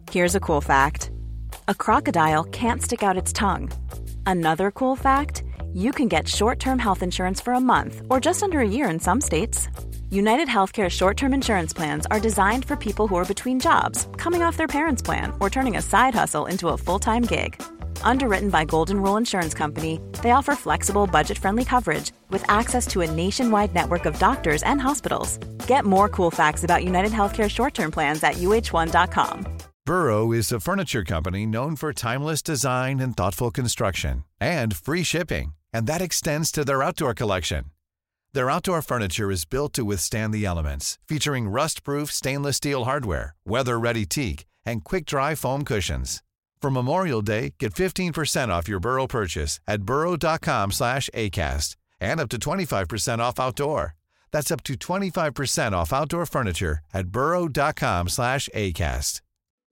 Here's a cool fact. A crocodile can't stick out its tongue. Another cool fact, you can get short-term health insurance for a month or just under a year in some states. United Healthcare short-term insurance plans are designed for people who are between jobs, coming off their parents' plan, or turning a side hustle into a full-time gig. Underwritten by Golden Rule Insurance Company, they offer flexible, budget-friendly coverage with access to a nationwide network of doctors and hospitals. Get more cool facts about United Healthcare short-term plans at uh1.com. Burrow is a furniture company known for timeless design and thoughtful construction, and free shipping, and that extends to their outdoor collection. Their outdoor furniture is built to withstand the elements, featuring rust-proof stainless steel hardware, weather-ready teak, and quick-dry foam cushions. For Memorial Day, get 15% off your Burrow purchase at burrow.com/ACAST and up to 25% off outdoor. That's up to 25% off outdoor furniture at burrow.com/ACAST.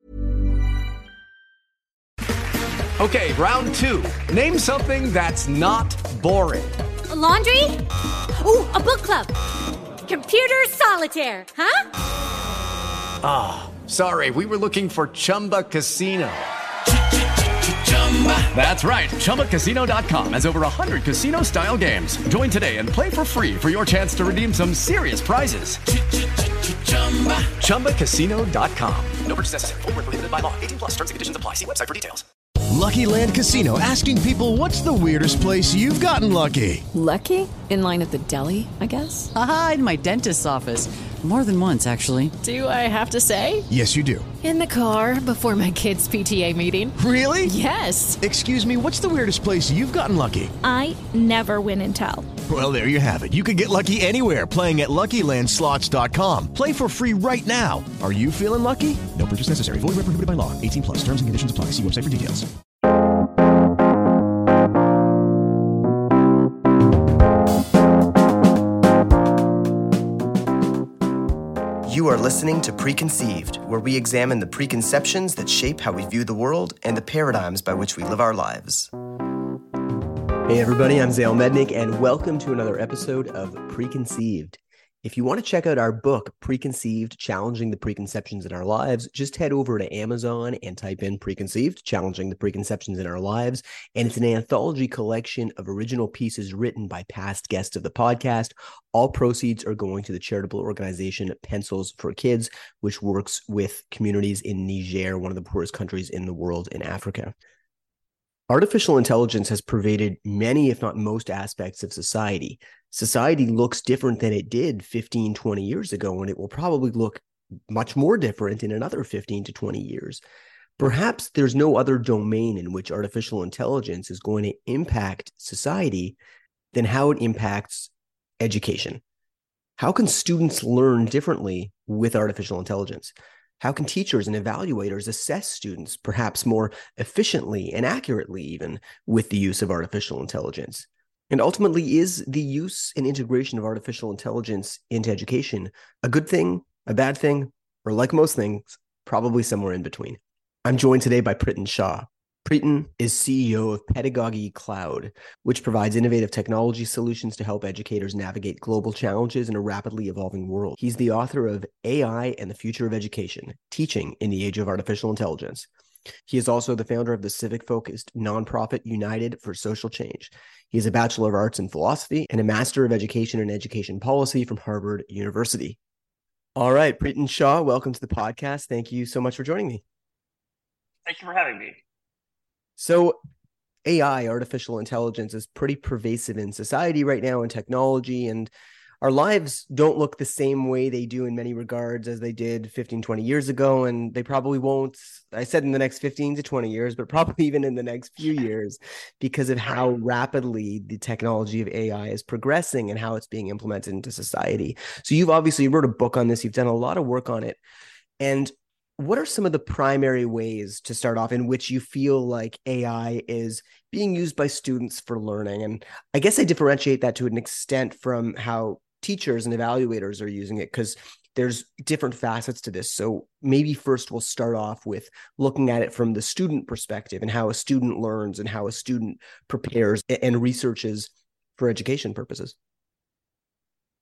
Okay, round two. Name something that's not boring. A laundry? Ooh, a book club. Computer solitaire, huh? Ah, sorry, we were looking for Chumba Casino. That's right, ChumbaCasino.com has over 100 casino-style games. Join today and play for free for your chance to redeem some serious prizes. ChumbaCasino.com. No purchase necessary. Void where prohibited by law. 18 plus. Terms and conditions apply. See website for details. Lucky Land Casino, asking people, what's the weirdest place you've gotten lucky? Lucky? In line at the deli, I guess? Aha, in my dentist's office. More than once, actually. Do I have to say? Yes, you do. In the car before my kids' PTA meeting. Really? Yes. Excuse me, what's the weirdest place you've gotten lucky? I never win and tell. Well, there you have it. You can get lucky anywhere, playing at LuckyLandSlots.com. Play for free right now. Are you feeling lucky? No purchase necessary. Void where prohibited by law. 18 plus. Terms and conditions apply. See website for details. You are listening to Preconceived, where we examine the preconceptions that shape how we view the world and the paradigms by which we live our lives. Hey everybody, I'm Zale Mednick, and welcome to another episode of Preconceived. If you want to check out our book, Preconceived, Challenging the Preconceptions in Our Lives, just head over to Amazon and type in Preconceived, Challenging the Preconceptions in Our Lives, and it's an anthology collection of original pieces written by past guests of the podcast. All proceeds are going to the charitable organization Pencils for Kids, which works with communities in Niger, one of the poorest countries in the world in Africa. Artificial intelligence has pervaded many, if not most, aspects of society. Society looks different than it did 15, 20 years ago, and it will probably look much more different in another 15 to 20 years. Perhaps there's no other domain in which artificial intelligence is going to impact society than how it impacts education. How can students learn differently with artificial intelligence? How can teachers and evaluators assess students perhaps more efficiently and accurately even with the use of artificial intelligence? And ultimately, is the use and integration of artificial intelligence into education a good thing, a bad thing, or like most things, probably somewhere in between? I'm joined today by Pritin Shah. Pritin is CEO of Pedagogy Cloud, which provides innovative technology solutions to help educators navigate global challenges in a rapidly evolving world. He's the author of AI and the Future of Education, Teaching in the Age of Artificial Intelligence. He is also the founder of the civic-focused nonprofit United for Social Change. He has a Bachelor of Arts in Philosophy and a Master of Education and Education Policy from Harvard University. All right, Pritin Shah, welcome to the podcast. Thank you so much for joining me. Thank you for having me. So AI, artificial intelligence, is pretty pervasive in society right now in technology, and our lives don't look the same way they do in many regards as they did 15, 20 years ago, and they probably won't, I said in the next 15 to 20 years, but probably even in the next few years because of how rapidly the technology of AI is progressing and how it's being implemented into society. So you've obviously wrote a book on this, you've done a lot of work on it, and what are some of the primary ways to start off in which you feel like AI is being used by students for learning? And I guess I differentiate that to an extent from how teachers and evaluators are using it, because there's different facets to this. So maybe first we'll start off with looking at it from the student perspective and how a student learns and how a student prepares and researches for education purposes.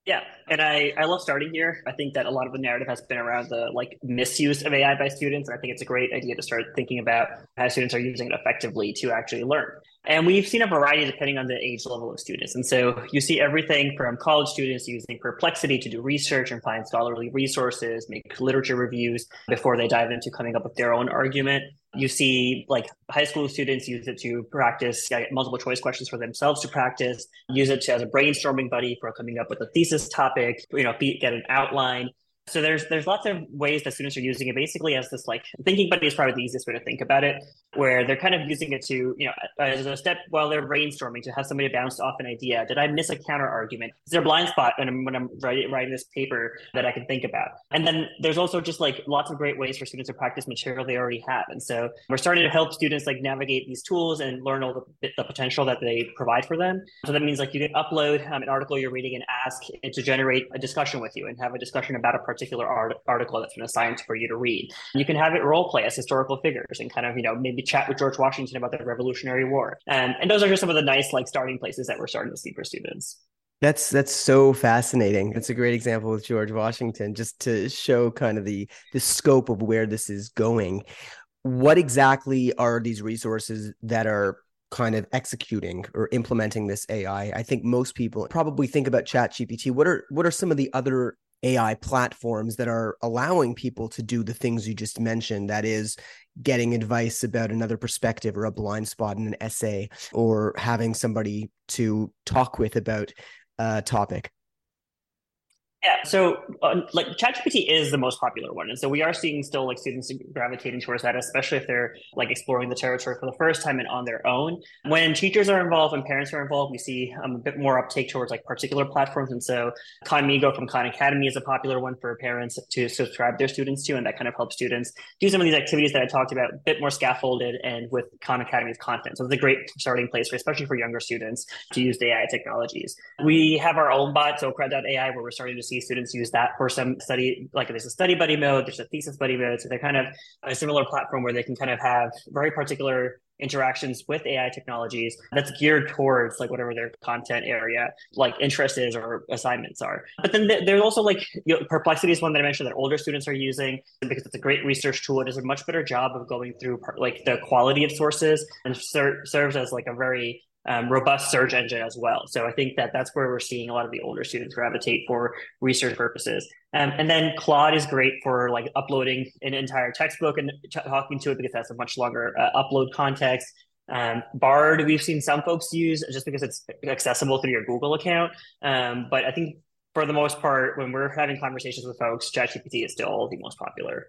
Yeah, and I love starting here. I think that a lot of the narrative has been around the misuse of AI by students, and I think it's a great idea to start thinking about how students are using it effectively to actually learn. And we've seen a variety depending on the age level of students. And so you see everything from college students using Perplexity to do research and find scholarly resources, make literature reviews before they dive into coming up with their own argument. You see high school students use it to practice multiple choice questions for themselves to practice, use it as a brainstorming buddy for coming up with a thesis topic, get an outline. So there's lots of ways that students are using it basically as this thinking buddy is probably the easiest way to think about it, where they're kind of using it to, as a step while they're brainstorming to have somebody bounce off an idea. Did I miss a counter argument? Is there a blind spot when I'm writing this paper that I can think about? And then there's also just lots of great ways for students to practice material they already have. And so we're starting to help students navigate these tools and learn all the potential that they provide for them. So that means you can upload an article you're reading and ask it to generate a discussion with you and have a discussion about a particular article that's been assigned for you to read. You can have it role play as historical figures and kind of, maybe chat with George Washington about the Revolutionary War. And those are just some of the nice starting places that we're starting to see for students. That's so fascinating. It's a great example with George Washington, just to show kind of the scope of where this is going. What exactly are these resources that are kind of executing or implementing this AI? I think most people probably think about ChatGPT. What are some of the other AI platforms that are allowing people to do the things you just mentioned? That is, getting advice about another perspective or a blind spot in an essay, or having somebody to talk with about a topic. Yeah, so ChatGPT is the most popular one. And so we are seeing still students gravitating towards that, especially if they're exploring the territory for the first time and on their own. When teachers are involved and parents are involved, we see a bit more uptake towards particular platforms. And so Khanmigo from Khan Academy is a popular one for parents to subscribe their students to. And that kind of helps students do some of these activities that I talked about, a bit more scaffolded and with Khan Academy's content. So it's a great starting place especially for younger students to use the AI technologies. We have our own bot, so Cred.ai, where we're starting to see students use that for some study, there's a study buddy mode, there's a thesis buddy mode. So they're kind of a similar platform where they can kind of have very particular interactions with AI technologies that's geared towards whatever their content area interest is or assignments are. But then there's also Perplexity is one that I mentioned that older students are using because it's a great research tool. It does a much better job of going through the quality of sources and serves as a very robust search engine as well. So I think that's where we're seeing a lot of the older students gravitate for research purposes. And then Claude is great for uploading an entire textbook and talking to it because that's a much longer upload context. Bard, we've seen some folks use just because it's accessible through your Google account. But I think for the most part, when we're having conversations with folks, ChatGPT is still the most popular.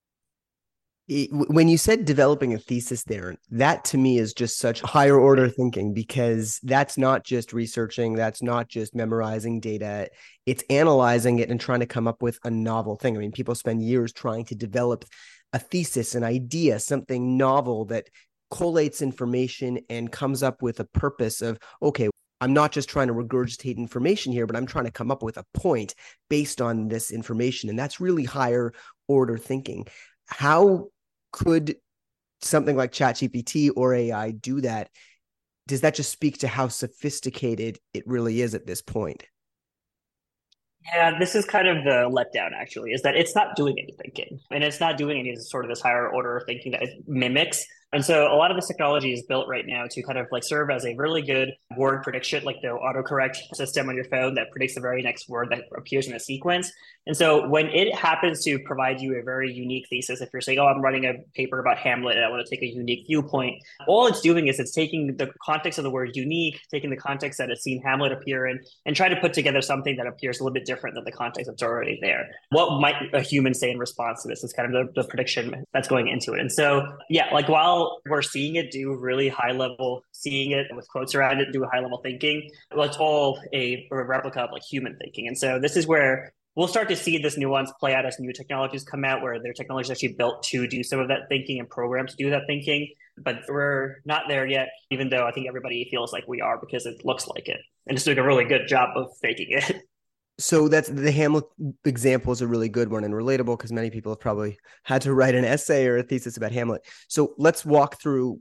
When you said developing a thesis there, that to me is just such higher order thinking, because that's not just researching, that's not just memorizing data, it's analyzing it and trying to come up with a novel thing. I mean, people spend years trying to develop a thesis, an idea, something novel that collates information and comes up with a purpose of, okay, I'm not just trying to regurgitate information here, but I'm trying to come up with a point based on this information. And that's really higher order thinking. How could something like ChatGPT or AI do that? Does that just speak to how sophisticated it really is at this point? Yeah, this is kind of the letdown, actually, is that it's not doing any thinking. And it's not doing any sort of this higher order thinking that it mimics. And so a lot of this technology is built right now to kind of serve as a really good word prediction, like the autocorrect system on your phone that predicts the very next word that appears in a sequence. And so when it happens to provide you a very unique thesis, if you're saying, oh, I'm writing a paper about Hamlet and I want to take a unique viewpoint, all it's doing is it's taking the context of the word unique, taking the context that it's seen Hamlet appear in, and try to put together something that appears a little bit different than the context that's already there. What might a human say in response to this is kind of the prediction that's going into it. And so, yeah, while we're seeing it do really high level, seeing it with quotes around it, do high level thinking, well, it's all a replica of human thinking. And so this is where we'll start to see this nuance play out as new technologies come out, where their technology is actually built to do some of that thinking and programmed to do that thinking. But we're not there yet, even though I think everybody feels like we are because it looks like it. And it's doing a really good job of faking it. So that's the Hamlet example is a really good one and relatable because many people have probably had to write an essay or a thesis about Hamlet. So let's walk through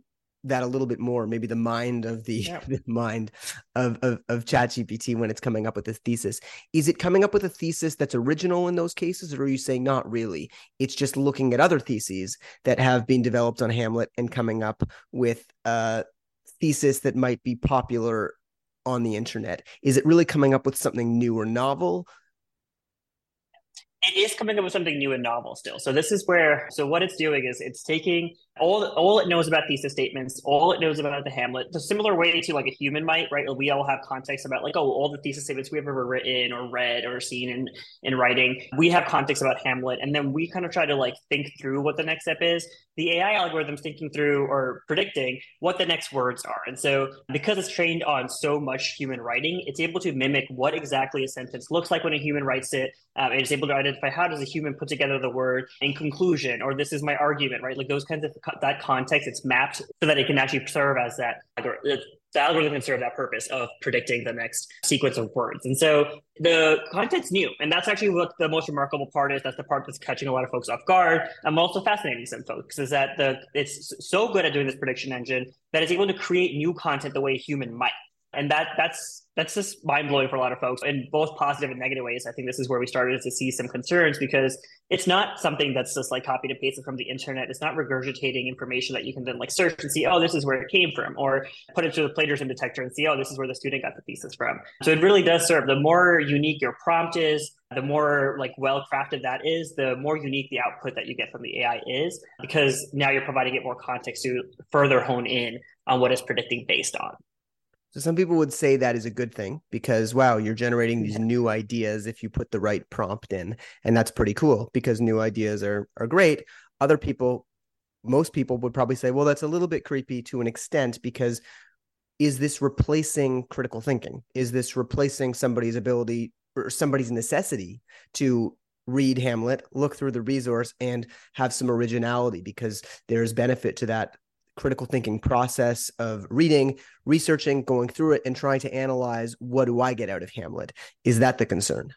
that a little bit more, maybe the mind of the mind of ChatGPT when it's coming up with this thesis. Is it coming up with a thesis that's original in those cases, or are you saying not really? It's just looking at other theses that have been developed on Hamlet and coming up with a thesis that might be popular on the internet? Is it really coming up with something new or novel? It is coming up with something new and novel still. So this is where, so what it's doing is it's taking all it knows about thesis statements, all it knows about the Hamlet, the similar way to like a human might, right? We all have context about like, oh, all the thesis statements we've ever written or read or seen in writing. We have context about Hamlet, and then we kind of try to like think through what the next step is. The AI algorithm's thinking through or predicting what the next words are. And so because it's trained on so much human writing, it's able to mimic what exactly a sentence looks like when a human writes it. It's able to identify how does a human put together the word in conclusion, or this is my argument, right? Like those kinds of that context, it's mapped so that it can actually serve as that. The algorithm can serve that purpose of predicting the next sequence of words. And so the content's new. And that's actually what the most remarkable part is. That's the part that's catching a lot of folks off guard. I'm also fascinating some folks is that it's so good at doing this prediction engine that it's able to create new content the way a human might. And that's just mind-blowing for a lot of folks in both positive and negative ways. I think this is where we started to see some concerns because it's not something that's just like copied and pasted from the internet. It's not regurgitating information that you can then like search and see, oh, this is where it came from, or put it through the plagiarism detector and see, oh, this is where the student got the thesis from. So it really does serve. The more unique your prompt is, the more like well-crafted that is, the more unique the output that you get from the AI is, because now you're providing it more context to further hone in on what it's predicting based on. So some people would say that is a good thing because, wow, you're generating these new ideas if you put the right prompt in. And that's pretty cool because new ideas are great. Other people, most people would probably say, well, that's a little bit creepy to an extent because is this replacing critical thinking? Is this replacing somebody's ability or somebody's necessity to read Hamlet, look through the resource, and have some originality? Because there's benefit to that critical thinking process of reading, researching, going through it, and trying to analyze, what do I get out of Hamlet? Is that the concern?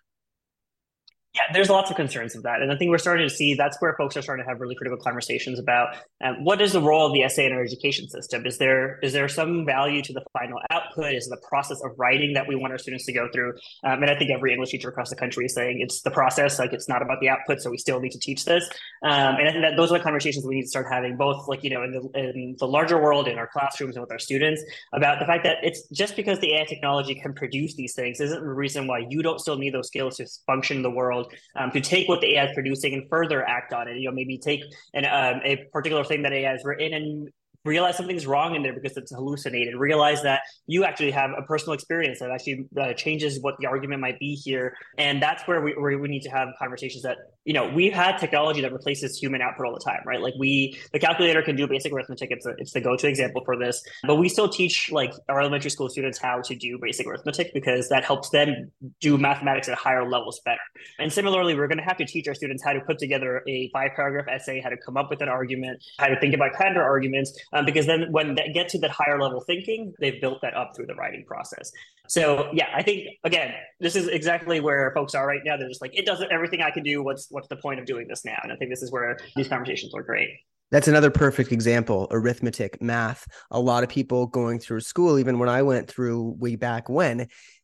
Yeah, there's lots of concerns of that. And I think we're starting to see that's where folks are starting to have really critical conversations about what is the role of the essay in our education system? Is there some value to the final output? Is it the process of writing that we want our students to go through? And I think every English teacher across the country is saying it's the process, like it's not about the output, so we still need to teach this. And I think that those are the conversations we need to start having, both like, you know, in the larger world, in our classrooms and with our students, about the fact that it's just because the AI technology can produce these things isn't the reason why you don't still need those skills to function in the world. To take what the AI is producing and further act on it. You know, maybe take a particular thing that AI has written and realize something's wrong in there because it's hallucinated. Realize that you actually have a personal experience that actually changes what the argument might be here. And that's where we need to have conversations that, you know, we've had technology that replaces human output all the time, right? Like the calculator can do basic arithmetic. It's the go-to example for this, but we still teach like our elementary school students how to do basic arithmetic because that helps them do mathematics at higher levels better. And similarly, we're going to have to teach our students how to put together a 5-paragraph essay, how to come up with an argument, how to think about counter arguments, because then when they get to that higher level thinking, they've built that up through the writing process. So yeah, I think, again, this is exactly where folks are right now. They're just like, it does everything I can do. What's the point of doing this now? And I think this is where these conversations are great. That's another perfect example, arithmetic, math. A lot of people going through school, even when I went through way back when,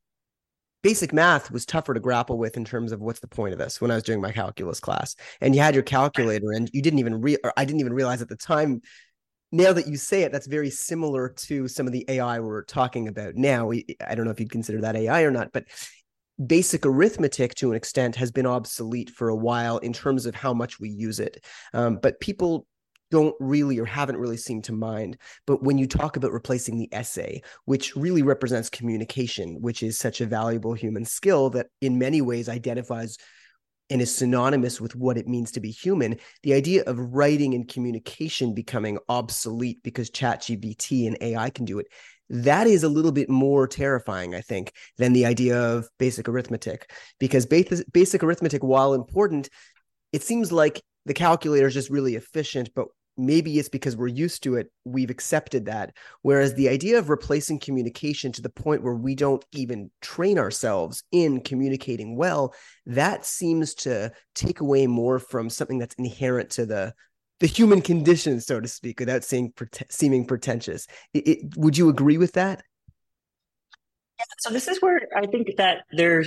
basic math was tougher to grapple with in terms of what's the point of this when I was doing my calculus class. And you had your calculator and you didn't even I didn't even realize at the time. Now that you say it, that's very similar to some of the AI we're talking about now. I don't know if you'd consider that AI or not, but basic arithmetic to an extent has been obsolete for a while in terms of how much we use it. But people don't really or haven't really seemed to mind. But when you talk about replacing the essay, which really represents communication, which is such a valuable human skill that in many ways identifies and is synonymous with what it means to be human, the idea of writing and communication becoming obsolete because ChatGPT and AI can do it, that is a little bit more terrifying, I think, than the idea of basic arithmetic. Because basic arithmetic, while important, it seems like the calculator is just really efficient, but maybe it's because we're used to it, we've accepted that. Whereas the idea of replacing communication to the point where we don't even train ourselves in communicating well, that seems to take away more from something that's inherent to the the human condition, so to speak, without seeming pretentious. Would you agree with that? Yeah, so this is where I think that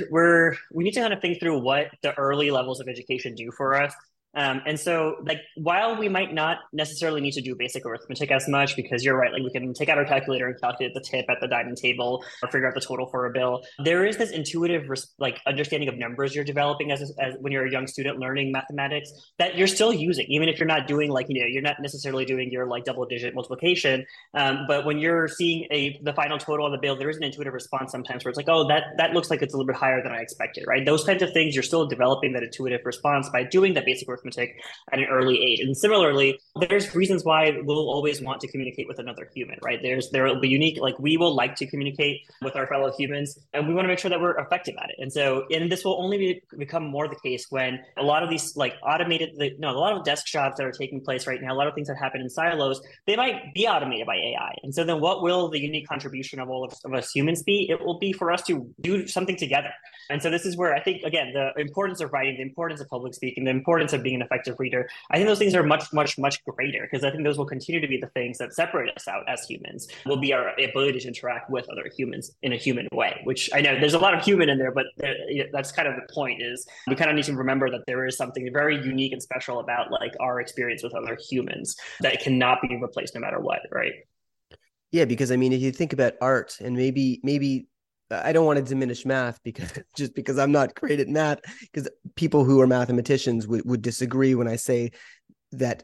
we need to kind of think through what the early levels of education do for us. And so, like, while we might not necessarily need to do basic arithmetic as much, because you're right, like we can take out our calculator and calculate the tip at the dining table or figure out the total for a bill, there is this intuitive, like, understanding of numbers you're developing as when you're a young student learning mathematics that you're still using, even if you're not doing like, you're not necessarily doing your like double digit multiplication. But when you're seeing the final total on the bill, there is an intuitive response sometimes where it's like, oh, that looks like it's a little bit higher than I expected, right? Those kinds of things, you're still developing that intuitive response by doing that basic arithmetic at an early age. And similarly, there's reasons why we'll always want to communicate with another human, right? There will be unique, like we will like to communicate with our fellow humans, and we want to make sure that we're effective at it. And so, and this will only become more the case when a lot of these like a lot of desk jobs that are taking place right now, a lot of things that happen in silos, they might be automated by AI. And so then what will the unique contribution of all of us humans be? It will be for us to do something together. And so this is where I think, again, the importance of writing, the importance of public speaking, the importance of being an effective reader, I think those things are much, much, much greater, because I think those will continue to be the things that separate us out as humans, will be our ability to interact with other humans in a human way, which I know there's a lot of human in there, but that's kind of the point, is we kind of need to remember that there is something very unique and special about like our experience with other humans that cannot be replaced no matter what, right? Yeah, because I mean, if you think about art, and maybe I don't want to diminish math because I'm not great at math, because people who are mathematicians would disagree when I say that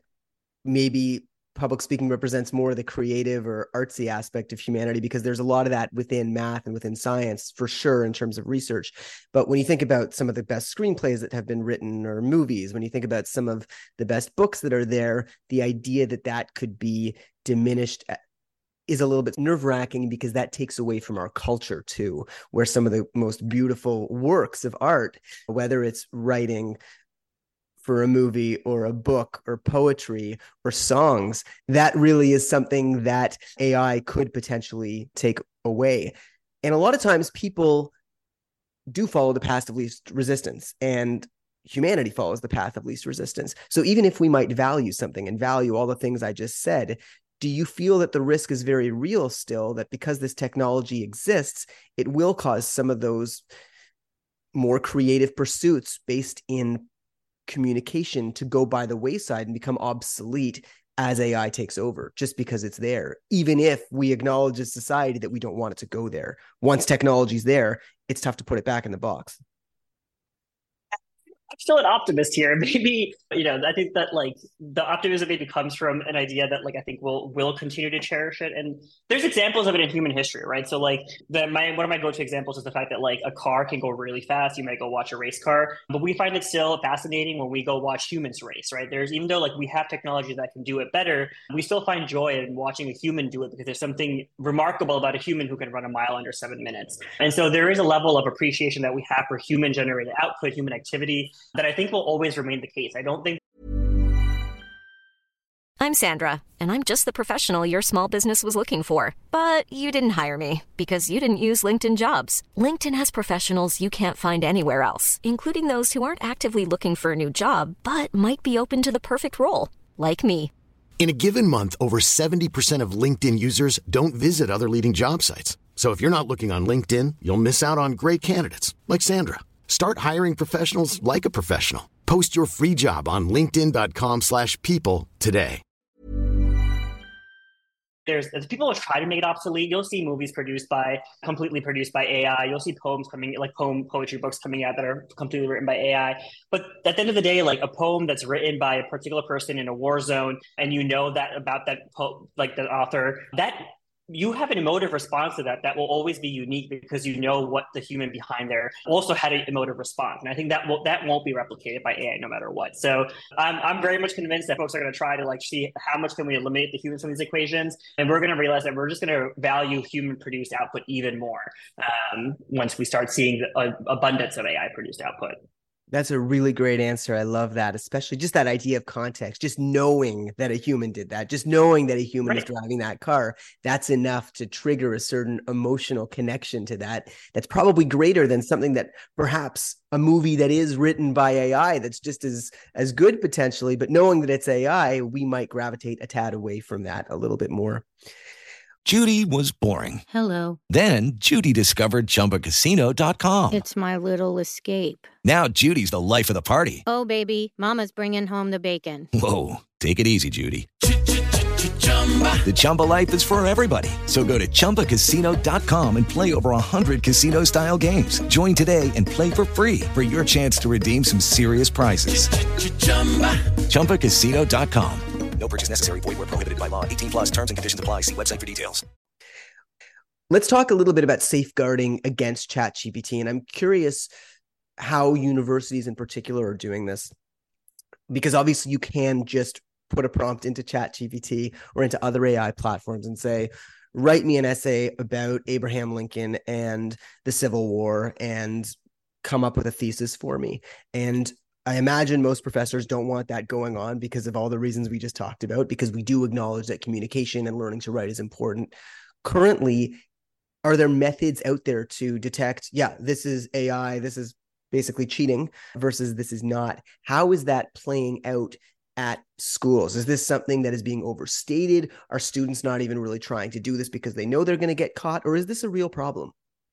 maybe public speaking represents more of the creative or artsy aspect of humanity, because there's a lot of that within math and within science for sure in terms of research. But when you think about some of the best screenplays that have been written, or movies, when you think about some of the best books that are there, the idea that could be diminished is a little bit nerve-wracking, because that takes away from our culture too, where some of the most beautiful works of art, whether it's writing for a movie or a book or poetry or songs, that really is something that AI could potentially take away. And a lot of times people do follow the path of least resistance, and humanity follows the path of least resistance. So even if we might value something and value all the things I just said, do you feel that the risk is very real still, that because this technology exists, it will cause some of those more creative pursuits based in communication to go by the wayside and become obsolete as AI takes over, just because it's there, even if we acknowledge as society that we don't want it to go there? Once technology's there, it's tough to put it back in the box. I'm still an optimist here. Maybe, I think that like the optimism maybe comes from an idea that like I think we'll continue to cherish it. And there's examples of it in human history, right? So like one of my go-to examples is the fact that like a car can go really fast. You might go watch a race car, but we find it still fascinating when we go watch humans race, right? Even though like we have technology that can do it better, we still find joy in watching a human do it, because there's something remarkable about a human who can run a mile under 7 minutes. And so there is a level of appreciation that we have for human generated output, human activity, that I think will always remain the case. I don't think. I'm Sandra, and I'm just the professional your small business was looking for. But you didn't hire me because you didn't use LinkedIn Jobs. LinkedIn has professionals you can't find anywhere else, including those who aren't actively looking for a new job, but might be open to the perfect role, like me. In a given month, over 70% of LinkedIn users don't visit other leading job sites. So if you're not looking on LinkedIn, you'll miss out on great candidates like Sandra. Start hiring professionals like a professional. Post your free job on linkedin.com/people today. As people will try to make it obsolete. You'll see movies completely produced by AI. You'll see poems poetry books coming out that are completely written by AI. But at the end of the day, like a poem that's written by a particular person in a war zone, and that about that like the author, that you have an emotive response to that will always be unique, because you know what the human behind there also had an emotive response. And I think that won't be replicated by AI no matter what. So I'm very much convinced that folks are going to try to like see how much can we eliminate the humans from these equations. And we're going to realize that we're just going to value human produced output even more once we start seeing the abundance of AI produced output. That's a really great answer. I love that, especially just that idea of context, just knowing that a human did that, just knowing that a human is driving that car. That's enough to trigger a certain emotional connection to that. That's probably greater than something that perhaps a movie that is written by AI that's just as good potentially, but knowing that it's AI, we might gravitate a tad away from that a little bit more. Judy was boring. Hello. Then Judy discovered ChumbaCasino.com. It's my little escape. Now Judy's the life of the party. Oh, baby, mama's bringing home the bacon. Whoa, take it easy, Judy. The Chumba life is for everybody. So go to ChumbaCasino.com and play over 100 casino-style games. Join today and play for free for your chance to redeem some serious prizes. ChumbaCasino.com. No purchase necessary. Void where prohibited by law. 18 plus terms and conditions apply. See website for details. Let's talk a little bit about safeguarding against ChatGPT. And I'm curious how universities in particular are doing this, because obviously you can just put a prompt into ChatGPT or into other AI platforms and say, write me an essay about Abraham Lincoln and the Civil War and come up with a thesis for me. And I imagine most professors don't want that going on because of all the reasons we just talked about, because we do acknowledge that communication and learning to write is important. Currently, are there methods out there to detect, this is AI, this is basically cheating versus this is not? How is that playing out at schools? Is this something that is being overstated? Are students not even really trying to do this because they know they're going to get caught? Or is this a real problem?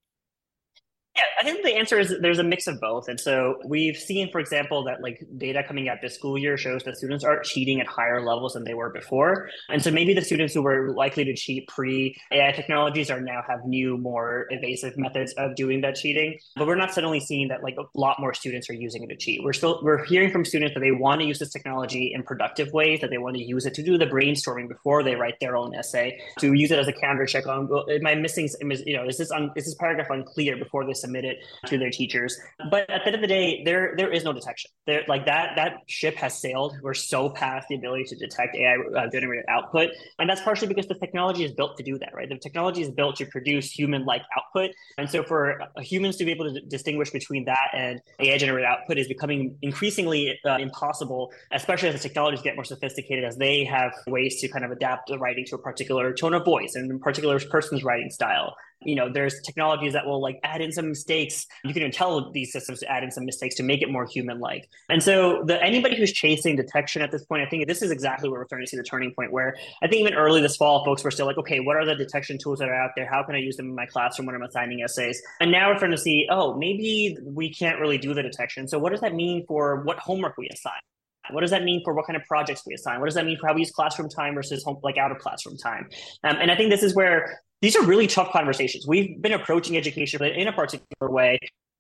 Yeah, I think the answer is there's a mix of both. And so we've seen, for example, that like data coming out this school year shows that students are cheating at higher levels than they were before. And so maybe the students who were likely to cheat pre-AI technologies are now have new, more evasive methods of doing that cheating. But we're not suddenly seeing that like a lot more students are using it to cheat. We're hearing from students that they want to use this technology in productive ways, that they want to use it to do the brainstorming before they write their own essay, to use it as a counter check on, well, am I missing, is this paragraph unclear before they submit it to their teachers. But at the end of the day, there is no detection. There, like that ship has sailed. We're so past the ability to detect AI generated output, and that's partially because the technology is built to do that, right? The technology is built to produce human-like output, and so for humans to be able to distinguish between that and AI generated output is becoming increasingly impossible, especially as the technologies get more sophisticated, as they have ways to kind of adapt the writing to a particular tone of voice and a particular person's writing style. There's technologies that will like add in some mistakes. You can tell these systems to add in some mistakes to make it more human-like. And so anybody who's chasing detection at this point, I think this is exactly where we're starting to see the turning point, where I think even early this fall, folks were still like, okay, what are the detection tools that are out there? How can I use them in my classroom when I'm assigning essays? And now we're starting to see, maybe we can't really do the detection. So what does that mean for what homework we assign? What does that mean for what kind of projects we assign? What does that mean for how we use classroom time versus out of classroom time? And I think this is where these are really tough conversations. We've been approaching education in a particular way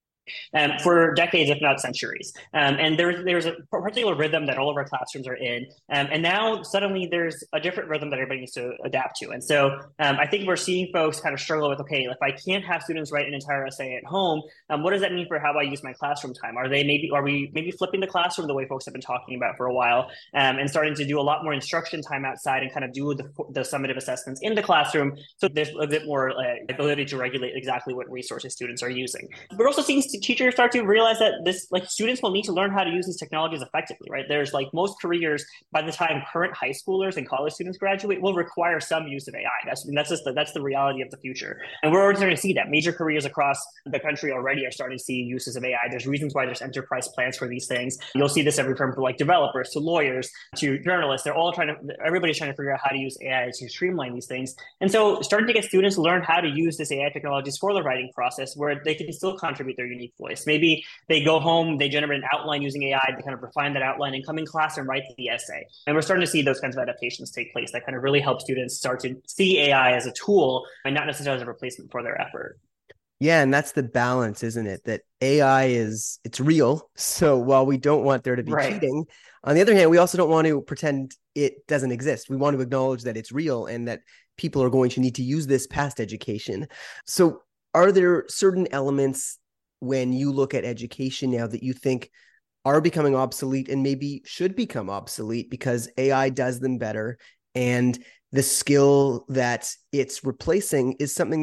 for decades, if not centuries. And there's a particular rhythm that all of our classrooms are in. And now suddenly there's a different rhythm that everybody needs to adapt to. And so I think we're seeing folks kind of struggle with, okay, if I can't have students write an entire essay at home, what does that mean for how I use my classroom time? Are we maybe flipping the classroom the way folks have been talking about for a while, and starting to do a lot more instruction time outside and kind of do the summative assessments in the classroom, so there's a bit more ability to regulate exactly what resources students are using. We're also seeing teachers start to realize that students will need to learn how to use these technologies effectively, right? There's most careers, by the time current high schoolers and college students graduate, will require some use of AI. That's the reality of the future. And we're already starting to see that. Major careers across the country already are starting to see uses of AI. There's reasons why there's enterprise plans for these things. You'll see this every from developers to lawyers to journalists. Everybody's trying to figure out how to use AI to streamline these things. And so starting to get students learn how to use this AI technologies for the writing process, where they can still contribute their unique voice. Maybe they go home, they generate an outline using AI, they kind of refine that outline and come in class and write the essay. And we're starting to see those kinds of adaptations take place that kind of really help students start to see AI as a tool and not necessarily as a replacement for their effort. Yeah, and that's the balance, isn't it? That AI it's real. So while we don't want there to be cheating, on the other hand, we also don't want to pretend it doesn't exist. We want to acknowledge that it's real and that people are going to need to use this past education. So are there certain elements when you look at education now that you think are becoming obsolete and maybe should become obsolete because AI does them better, and the skill that it's replacing is something that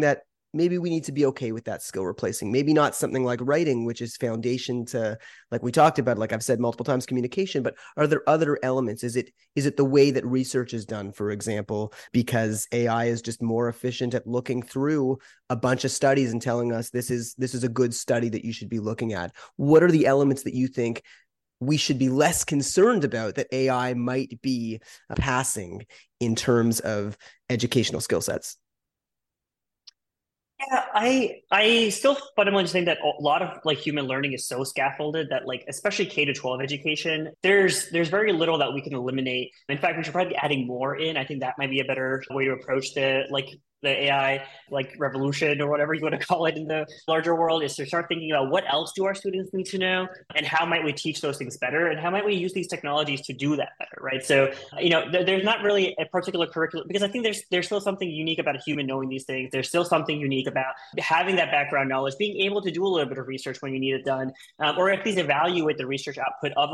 maybe we need to be okay with that skill replacing. Maybe not something like writing, which is foundation to, like we talked about, like I've said multiple times, communication, but are there other elements? Is it the way that research is done, for example, because AI is just more efficient at looking through a bunch of studies and telling us this is a good study that you should be looking at? What are the elements that you think we should be less concerned about that AI might be passing in terms of educational skill sets? Yeah, I still fundamentally think that a lot of like human learning is so scaffolded that like especially K to 12 education, there's very little that we can eliminate. In fact, we should probably be adding more in. I think that might be a better way to approach the AI like revolution or whatever you want to call it in the larger world, is to start thinking about what else do our students need to know and how might we teach those things better and how might we use these technologies to do that better, right? So, there's not really a particular curriculum, because I think there's still something unique about a human knowing these things. There's still something unique about having that background knowledge, being able to do a little bit of research when you need it done, or at least evaluate the research output of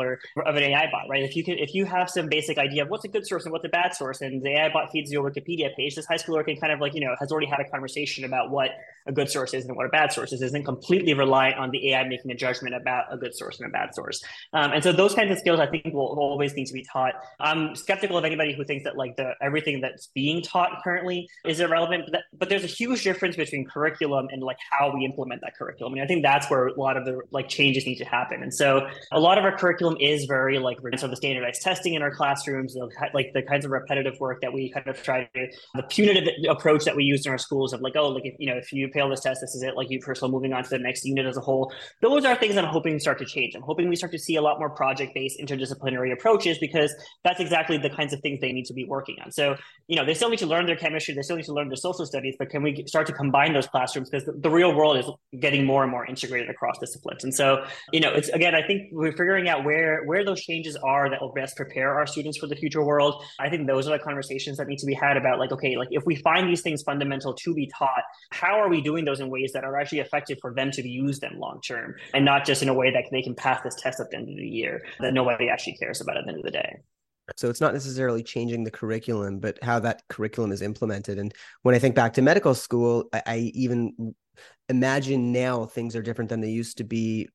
an AI bot, right? If you have some basic idea of what's a good source and what's a bad source, and the AI bot feeds you a Wikipedia page, this high schooler can kind of has already had a conversation about what a good source is and what a bad source is, isn't completely reliant on the AI making a judgment about a good source and a bad source. And so those kinds of skills, I think, will always need to be taught. I'm skeptical of anybody who thinks that everything that's being taught currently is irrelevant, but there's a huge difference between curriculum and like how we implement that curriculum. I mean, I think that's where a lot of the changes need to happen. And so a lot of our curriculum is very so the standardized testing in our classrooms, the kinds of repetitive work that we kind of the punitive approach that we use in our schools of if you fail this test, this is it, like you personally moving on to the next unit as a whole. Those are things I'm hoping start to change. I'm hoping we start to see a lot more project-based interdisciplinary approaches, because that's exactly the kinds of things they need to be working on. So, they still need to learn their chemistry, they still need to learn their social studies, but can we start to combine those classrooms? Because the real world is getting more and more integrated across disciplines. And so, it's, again, I think we're figuring out where those changes are that will best prepare our students for the future world. I think those are the conversations that need to be had about if we find these things fundamental to be taught, how are we doing those in ways that are actually effective for them to use them long term, and not just in a way that they can pass this test at the end of the year that nobody actually cares about at the end of the day. So it's not necessarily changing the curriculum, but how that curriculum is implemented. And when I think back to medical school, I even imagine now things are different than they used to be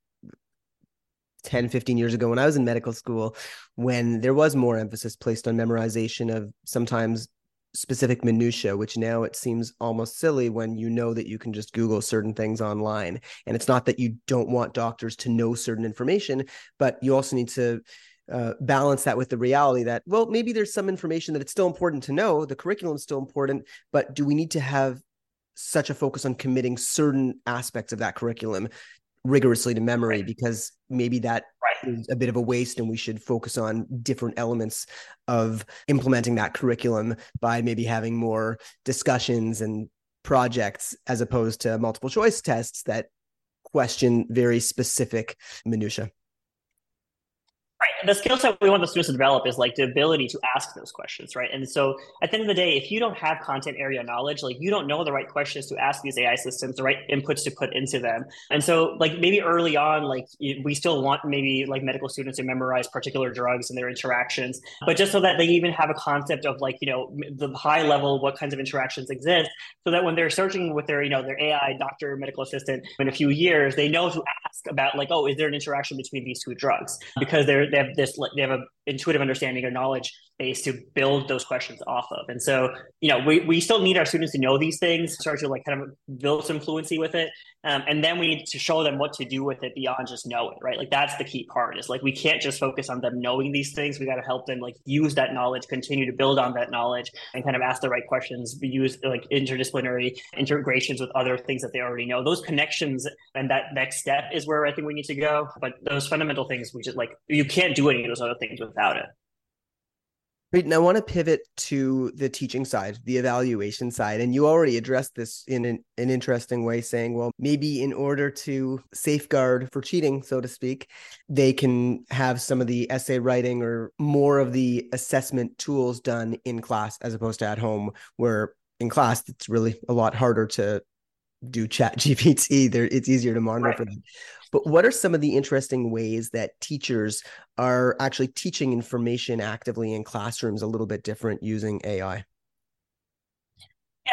10, 15 years ago when I was in medical school, when there was more emphasis placed on memorization of sometimes specific minutia, which now it seems almost silly when that you can just Google certain things online. And it's not that you don't want doctors to know certain information, but you also need to balance that with the reality that, well, maybe there's some information that it's still important to know. The curriculum is still important, but do we need to have such a focus on committing certain aspects of that curriculum rigorously to memory? Right. Because maybe that is a bit of a waste, and we should focus on different elements of implementing that curriculum by maybe having more discussions and projects as opposed to multiple choice tests that question very specific minutia. Right. The skill set we want the students to develop is the ability to ask those questions, right? And so at the end of the day, if you don't have content area knowledge, you don't know the right questions to ask these AI systems, the right inputs to put into them. And so maybe early on, we still want maybe medical students to memorize particular drugs and their interactions, but just so that they even have a concept of the high level, what kinds of interactions exist, so that when they're searching with their AI doctor, medical assistant in a few years, they know to ask about is there an interaction between these two drugs? Because they have an intuitive understanding or knowledge base to build those questions off of. And so, we still need our students to know these things, start to kind of build some fluency with it. And then we need to show them what to do with it beyond just know it, right? That's the key part, is we can't just focus on them knowing these things. We got to help them use that knowledge, continue to build on that knowledge, and kind of ask the right questions, use interdisciplinary integrations with other things that they already know. Those connections and that next step is where I think we need to go. But those fundamental things, we just you can't do any of those other things without it. Great. And I want to pivot to the teaching side, the evaluation side. And you already addressed this in an interesting way, saying, well, maybe in order to safeguard for cheating, so to speak, they can have some of the essay writing or more of the assessment tools done in class as opposed to at home, where in class, it's really a lot harder to do ChatGPT. It's easier to monitor for them. But what are some of the interesting ways that teachers are actually teaching information actively in classrooms a little bit different using AI? Yeah,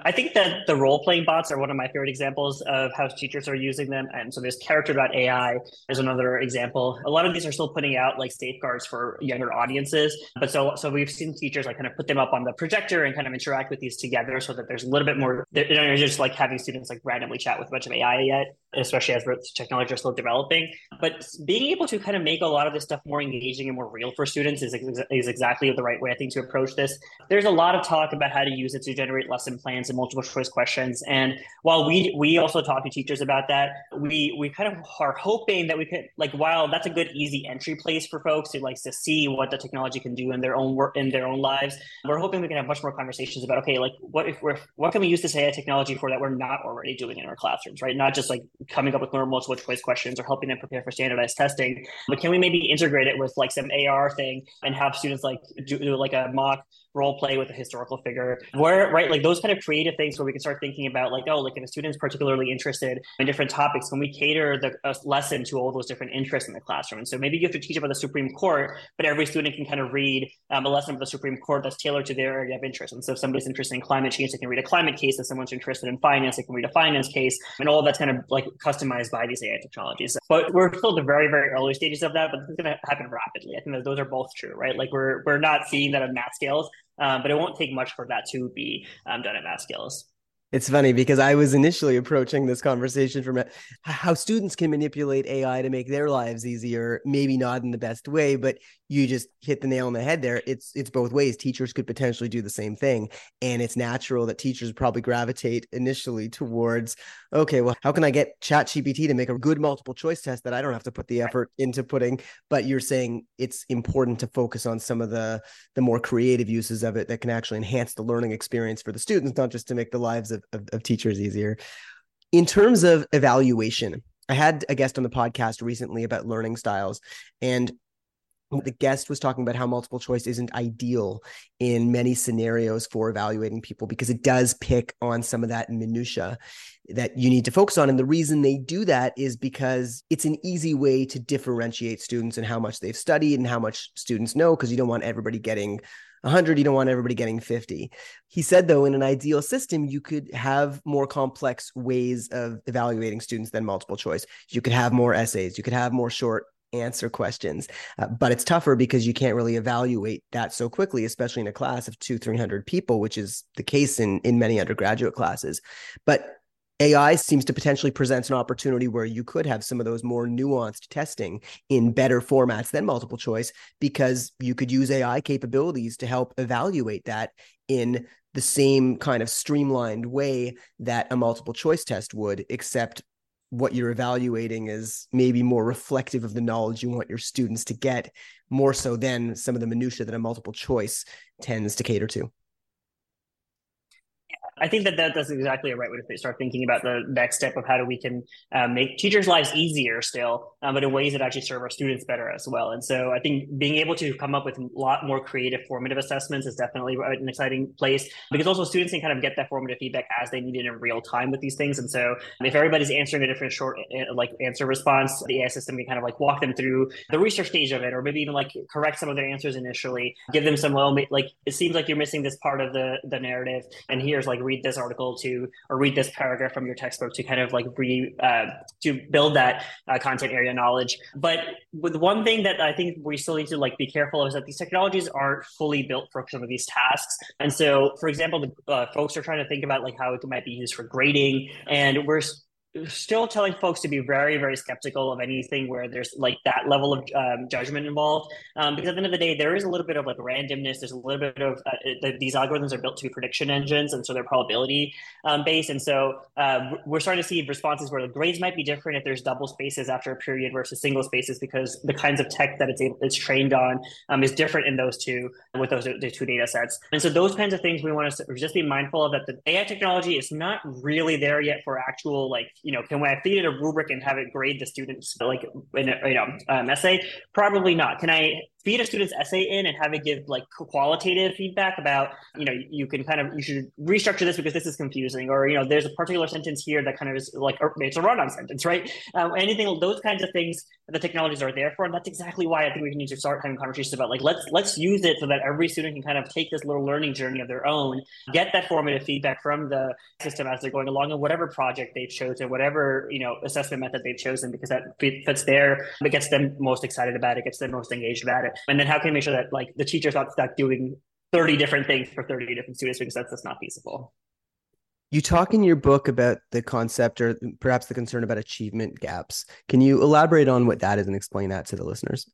I think that the role-playing bots are one of my favorite examples of how teachers are using them. And so there's Character.ai is another example. A lot of these are still putting out like safeguards for younger audiences. But so we've seen teachers like kind of put them up on the projector and kind of interact with these together so that there's a little bit more, they're just like having students like randomly chat with a bunch of AI yet, especially as technology is still developing. But being able to kind of make a lot of this stuff more engaging and more real for students is exactly the right way, I think, to approach this. There's a lot of talk about how to use it to generate lesson plans and multiple choice questions. And while we also talk to teachers about that, we kind of are hoping that we could, like, while that's a good, easy entry place for folks to like to see what the technology can do in their own work, in their own lives, we're hoping we can have much more conversations about, okay, like what can we use this AI technology for that we're not already doing in our classrooms, right? Not just like coming up with more multiple choice questions or helping them prepare for standardized testing, but can we maybe integrate it with like some AR thing and have students like do like a mock role play with a historical figure, where, right, like those kind of creative things where we can start thinking about like, oh, like if a student's particularly interested in different topics, can we cater the lesson to all those different interests in the classroom? And so maybe you have to teach about the Supreme Court, but every student can kind of read a lesson of the Supreme Court that's tailored to their area of interest. And so if somebody's interested in climate change, they can read a climate case. If someone's interested in finance, they can read a finance case, and all of that's kind of like customized by these AI technologies. But we're still at the very, very early stages of that, but it's going to happen rapidly. I think that those are both true, right? Like we're not seeing that on mass scales, but it won't take much for that to be done at mass scales. It's funny because I was initially approaching this conversation from how students can manipulate AI to make their lives easier, maybe not in the best way, but you just hit the nail on the head there. It's both ways. Teachers could potentially do the same thing. And it's natural that teachers probably gravitate initially towards, okay, well, how can I get ChatGPT to make a good multiple choice test that I don't have to put the effort into putting? But you're saying it's important to focus on some of the more creative uses of it that can actually enhance the learning experience for the students, not just to make the lives of teachers easier. In terms of evaluation, I had a guest on the podcast recently about learning styles, and the guest was talking about how multiple choice isn't ideal in many scenarios for evaluating people because it does pick on some of that minutia that you need to focus on. And the reason they do that is because it's an easy way to differentiate students and how much they've studied and how much students know, because you don't want everybody getting 100, you don't want everybody getting 50. He said, though, in an ideal system, you could have more complex ways of evaluating students than multiple choice. You could have more essays, you could have more short answer questions, but it's tougher because you can't really evaluate that so quickly, especially in a class of 200-300 people, which is the case in many undergraduate classes. But AI seems to potentially present an opportunity where you could have some of those more nuanced testing in better formats than multiple choice, because you could use AI capabilities to help evaluate that in the same kind of streamlined way that a multiple choice test would, except what you're evaluating is maybe more reflective of the knowledge you want your students to get, more so than some of the minutia that a multiple choice tends to cater to. I think that's exactly a right way to start thinking about the next step of how we can make teachers' lives easier still, but in ways that actually serve our students better as well. And so I think being able to come up with a lot more creative formative assessments is definitely an exciting place, because also students can kind of get that formative feedback as they need it in real time with these things. And so if everybody's answering a different short like answer response, the AI system can kind of like walk them through the research stage of it, or maybe even like correct some of their answers initially, give them some, well, like it seems like you're missing this part of the narrative, and here's like read this article or read this paragraph from your textbook to kind of like to build that content area knowledge. But with one thing that I think we still need to like be careful of is that these technologies aren't fully built for some of these tasks. And so, for example, the folks are trying to think about like how it might be used for grading, and we're still telling folks to be very, very skeptical of anything where there's like that level of judgment involved. Because at the end of the day, there is a little bit of like randomness. There's a little bit of these algorithms are built to be prediction engines, and so they're probability based. And so we're starting to see responses where the grades might be different if there's double spaces after a period versus single spaces, because the kinds of tech that it's trained on is different in those two, with the two data sets. And so those kinds of things we want to just be mindful of, that the AI technology is not really there yet for actual like, can I feed it a rubric and have it grade the students like in an essay? Probably not. Can I feed a student's essay in and have it give like qualitative feedback about, you should restructure this because this is confusing, or, there's a particular sentence here that kind of is like, it's a run-on sentence, right? Anything, those kinds of things the technologies are there for. And that's exactly why I think we need to start having conversations about like, let's use it so that every student can kind of take this little learning journey of their own, get that formative feedback from the system as they're going along in whatever project they've chosen, whatever, assessment method they've chosen, because that fits there, it gets them most excited about it, gets them most engaged about it. And then how can we make sure that like the teacher's not stuck doing 30 different things for 30 different students, because that's not feasible. You talk in your book about the concept, or perhaps the concern about achievement gaps. Can you elaborate on what that is and explain that to the listeners?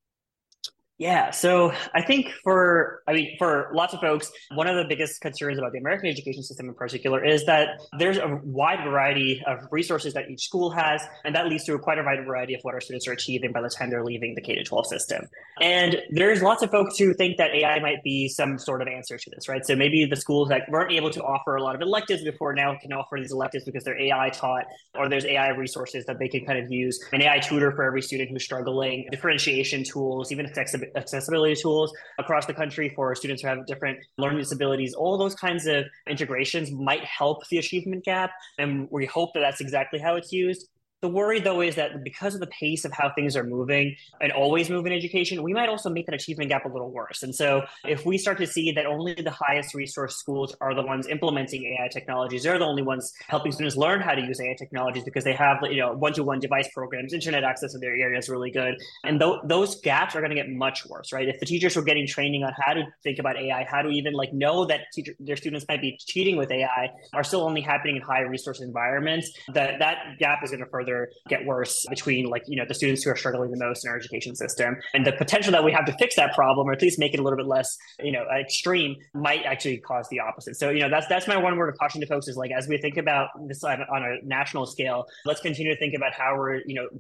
Yeah, so I think for lots of folks, one of the biggest concerns about the American education system in particular is that there's a wide variety of resources that each school has, and that leads to quite a wide variety of what our students are achieving by the time they're leaving the K-12 system. And there's lots of folks who think that AI might be some sort of answer to this, right? So maybe the schools that weren't able to offer a lot of electives before now can offer these electives because they're AI taught, or there's AI resources that they can kind of use, an AI tutor for every student who's struggling, differentiation tools, even accessibility tools across the country for students who have different learning disabilities. All those kinds of integrations might help the achievement gap, and we hope that that's exactly how it's used. The worry, though, is that because of the pace of how things are moving and always move in education, we might also make that achievement gap a little worse. And so if we start to see that only the highest resource schools are the ones implementing AI technologies, they're the only ones helping students learn how to use AI technologies because they have, one-to-one device programs, internet access in their area is really good. And those gaps are going to get much worse, right? If the teachers were getting training on how to think about AI, how to even know that their students might be cheating with AI, are still only happening in high resource environments, that gap is going to further get worse between the students who are struggling the most in our education system. And the potential that we have to fix that problem, or at least make it a little bit less extreme, might actually cause the opposite. So that's my one word of caution to folks is as we think about this on a national scale, let's continue to think about how we're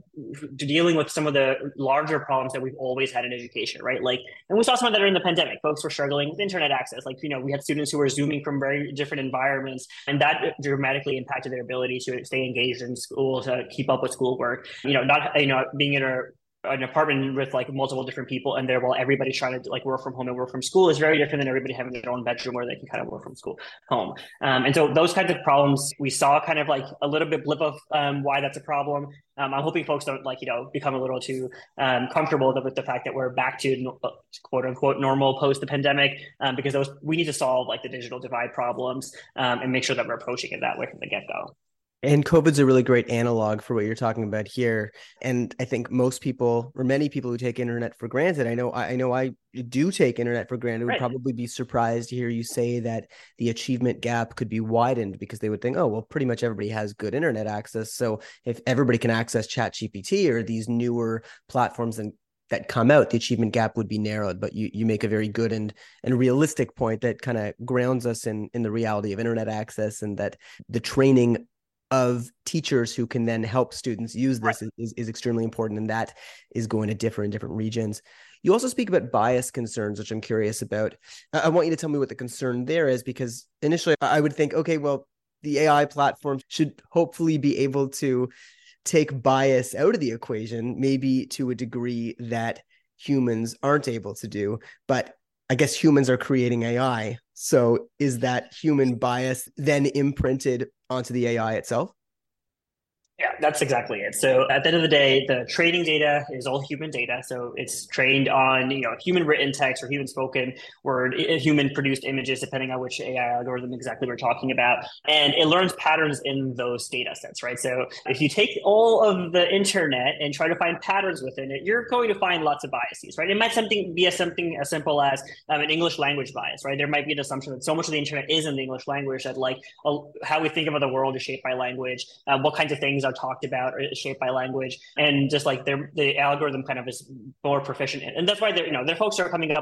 dealing with some of the larger problems that we've always had in education, right? And we saw some of that during the pandemic. Folks were struggling with internet access. We had students who were Zooming from very different environments, and that dramatically impacted their ability to stay engaged in school, to keep up with schoolwork, not being in an apartment with multiple different people and there while everybody's trying to work from home and work from school is very different than everybody having their own bedroom where they can kind of work from school home. And so those kinds of problems we saw kind of a little bit blip of why that's a problem. I'm hoping folks don't become a little too comfortable with the fact that we're back to quote unquote normal post the pandemic, because we need to solve the digital divide problems and make sure that we're approaching it that way from the get-go. And COVID's a really great analog for what you're talking about here. And I think most people, or many people who take internet for granted, I know I do take internet for granted, would probably be surprised to hear you say that the achievement gap could be widened, because they would think, oh, well, pretty much everybody has good internet access. So if everybody can access ChatGPT or these newer platforms that come out, the achievement gap would be narrowed. But you make a very good and realistic point that kind of grounds us in the reality of internet access, and that the training of teachers who can then help students use this is extremely important, and that is going to differ in different regions. You also speak about bias concerns, which I'm curious about. I want you to tell me what the concern there is, because initially I would think, okay, well, the AI platform should hopefully be able to take bias out of the equation, maybe to a degree that humans aren't able to do. But I guess humans are creating AI. So is that human bias then imprinted onto the AI itself? Yeah, that's exactly it. So at the end of the day, the training data is all human data. So it's trained on, human written text or human spoken word, human produced images, depending on which AI algorithm exactly we're talking about. And it learns patterns in those data sets, right? So if you take all of the internet and try to find patterns within it, you're going to find lots of biases, right? It might be something as simple as an English language bias, right? There might be an assumption that so much of the internet is in the English language that how we think about the world is shaped by language, what kinds of things are talked about or shaped by language, and just the algorithm kind of is more proficient in. And that's why their folks are coming up with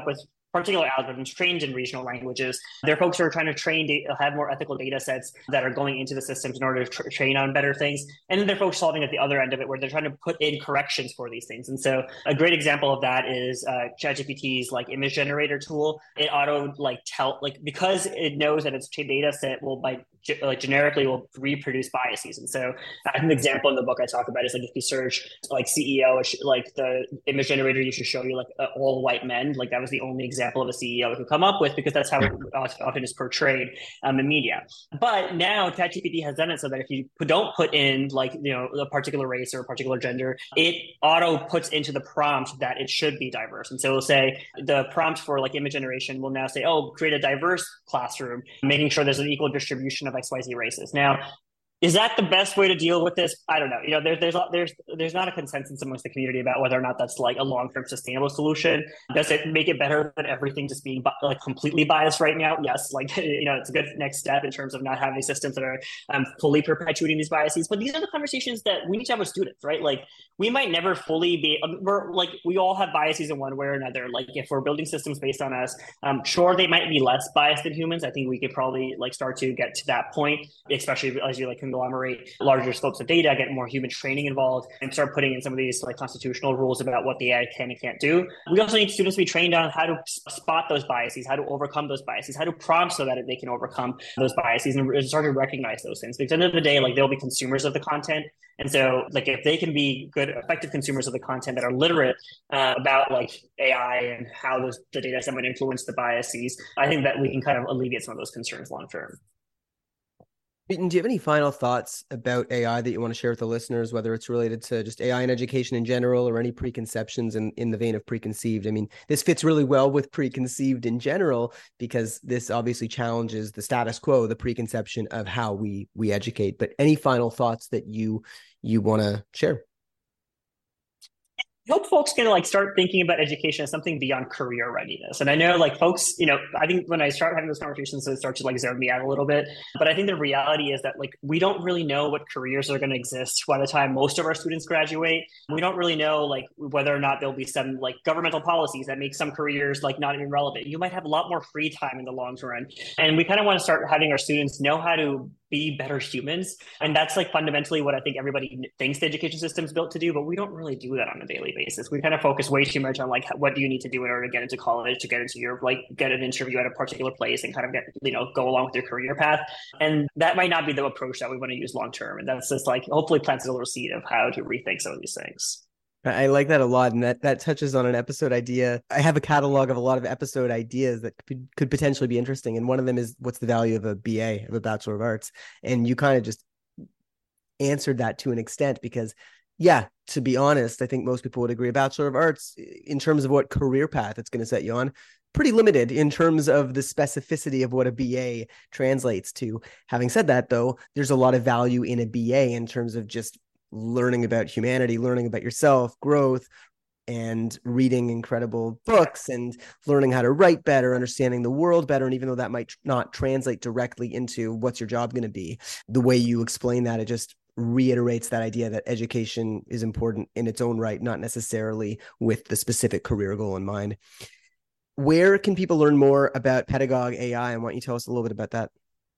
particular algorithms trained in regional languages. There are folks who are trying to have more ethical data sets that are going into the systems in order to train on better things. And then there are folks solving at the other end of it where they're trying to put in corrections for these things. And so a great example of that is ChatGPT's like image generator tool. It auto because it knows that its data set will generically will reproduce biases. And so an example in the book I talk about is like if you search like CEO, like the image generator used to show you like all white men, like that was the only example of a CEO it could come up with because that's how it often is portrayed in media. But now ChatGPT has done it so that if you don't put in like, a particular race or a particular gender, it auto puts into the prompt that it should be diverse. And so it'll say the prompt for like image generation will now say, create a diverse classroom, making sure there's an equal distribution of XYZ races. Now, is that the best way to deal with this? I don't know. There's not a consensus amongst the community about whether or not that's like a long-term sustainable solution. Does it make it better than everything just being like completely biased right now? Yes. It's a good next step in terms of not having systems that are fully perpetuating these biases. But these are the conversations that we need to have with students, right? Like we might never fully be. We all have biases in one way or another. Like if we're building systems based on us, sure they might be less biased than humans. I think we could probably like start to get to that point, especially as you like conglomerate larger scopes of data, get more human training involved, and start putting in some of these like constitutional rules about what the AI can and can't do. We also need students to be trained on how to spot those biases, how to overcome those biases, how to prompt so that they can overcome those biases and start to recognize those things. Because at the end of the day, like they'll be consumers of the content. And so like if they can be good, effective consumers of the content that are literate about like AI and how the data set might influence the biases, I think that we can kind of alleviate some of those concerns long term. Peyton, do you have any final thoughts about AI that you want to share with the listeners, whether it's related to just AI and education in general or any preconceptions in the vein of preconceived? I mean, this fits really well with preconceived in general because this obviously challenges the status quo, the preconception of how we educate. But any final thoughts that you want to share? I hope folks can like start thinking about education as something beyond career readiness. And I know like folks, I think when I start having those conversations, it starts to like zone me out a little bit. But I think the reality is that like we don't really know what careers are going to exist by the time most of our students graduate. We don't really know like whether or not there'll be some like governmental policies that make some careers like not even relevant. You might have a lot more free time in the long run. And we kind of want to start having our students know how to be better humans. And that's like fundamentally what I think everybody thinks the education system is built to do, but we don't really do that on a daily basis. We kind of focus way too much on like, what do you need to do in order to get into college, to get into get an interview at a particular place and kind of get, go along with your career path. And that might not be the approach that we want to use long-term. And that's just like, hopefully plants a little seed of how to rethink some of these things. I like that a lot. And that touches on an episode idea. I have a catalog of a lot of episode ideas that could potentially be interesting. And one of them is, what's the value of a BA, of a Bachelor of Arts? And you kind of just answered that to an extent because, yeah, to be honest, I think most people would agree a Bachelor of Arts in terms of what career path it's going to set you on, pretty limited in terms of the specificity of what a BA translates to. Having said that, though, there's a lot of value in a BA in terms of just learning about humanity, learning about yourself, growth, and reading incredible books and learning how to write better, understanding the world better. And even though that might not translate directly into what's your job going to be, the way you explain that, it just reiterates that idea that education is important in its own right, not necessarily with the specific career goal in mind. Where can people learn more about Pedagogue AI? And why don't you tell us a little bit about that?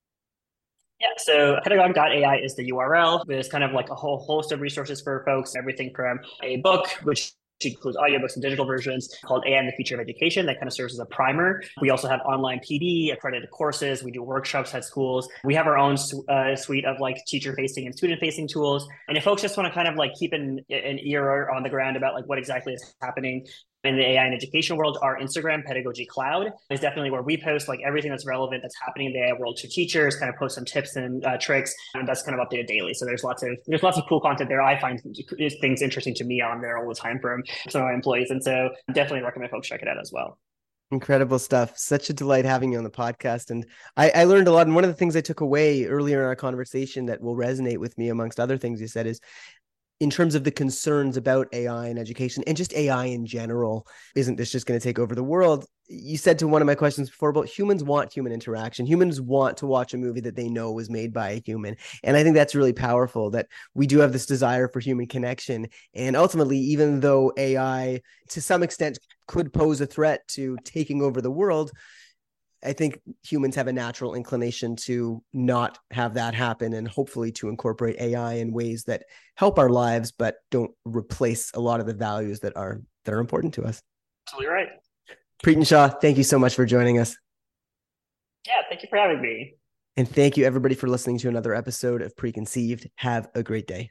Yeah, so pedagogue.ai is the URL. There's kind of like a whole host of resources for folks, everything from a book, which includes audiobooks and digital versions, called AI and the Future of Education, that kind of serves as a primer. We also have online PD, accredited courses. We do workshops at schools. We have our own suite of like teacher-facing and student-facing tools. And if folks just want to kind of like keep an ear on the ground about like what exactly is happening in the AI and education world, our Instagram, Pedagogy Cloud, is definitely where we post like everything that's relevant that's happening in the AI world to teachers, kind of post some tips and tricks, and that's kind of updated daily. So there's lots of cool content there. I find things interesting to me on there all the time from some of my employees. And so definitely recommend folks check it out as well. Incredible stuff. Such a delight having you on the podcast. And I learned a lot. And one of the things I took away earlier in our conversation that will resonate with me amongst other things you said is, in terms of the concerns about AI in education and just AI in general, isn't this just going to take over the world? You said to one of my questions before about humans want human interaction. Humans want to watch a movie that they know was made by a human. And I think that's really powerful, that we do have this desire for human connection. And ultimately, even though AI to some extent could pose a threat to taking over the world, I think humans have a natural inclination to not have that happen, and hopefully to incorporate AI in ways that help our lives, but don't replace a lot of the values that are important to us. Absolutely right. Preet and Shaw, thank you so much for joining us. Yeah, thank you for having me. And thank you everybody for listening to another episode of Preconceived. Have a great day.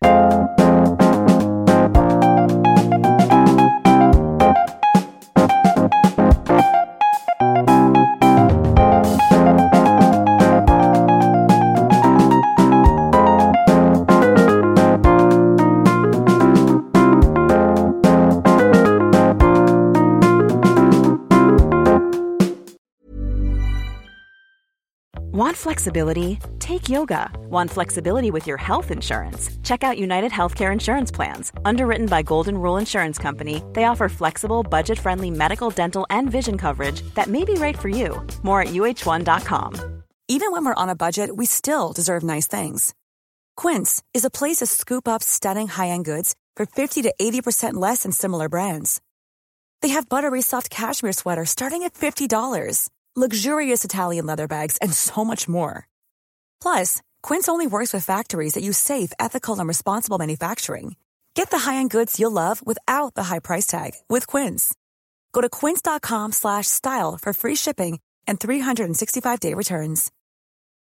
Want flexibility? Take yoga. Want flexibility with your health insurance? Check out United Healthcare Insurance Plans. Underwritten by Golden Rule Insurance Company, they offer flexible, budget-friendly medical, dental, and vision coverage that may be right for you. More at uh1.com. Even when we're on a budget, we still deserve nice things. Quince is a place to scoop up stunning high-end goods for 50 to 80% less than similar brands. They have buttery soft cashmere sweaters starting at $50, luxurious Italian leather bags, and so much more. Plus, Quince only works with factories that use safe, ethical, and responsible manufacturing. Get the high-end goods you'll love without the high price tag with Quince. Go to quince.com/style for free shipping and 365-day returns.